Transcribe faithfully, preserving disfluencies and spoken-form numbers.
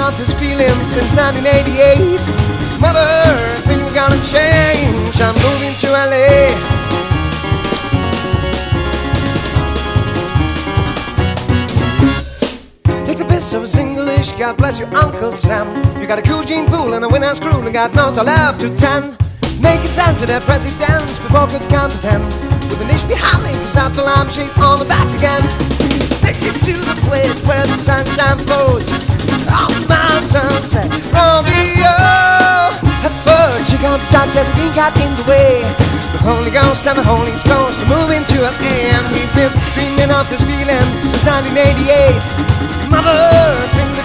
off this feeling since nineteen eighty-eight. Mother, things are gonna change. I'm moving to L A. Take the piss of a single-ish, God bless you, Uncle Sam. You got a cool gene pool and a winner's crew, and God knows I'll have to ten. Make it sound to their presidents before good count to ten. With an ish behind me, cause after lampshade on the back again. Take it to the place where the sunshine flows. On my sunset rodeo. At first, you got to start, there's a green cat in the way. The Holy Ghost and the Holy Ghost are moving to an end. We've been dreaming of this feeling since nineteen eighty-eight. Mother, things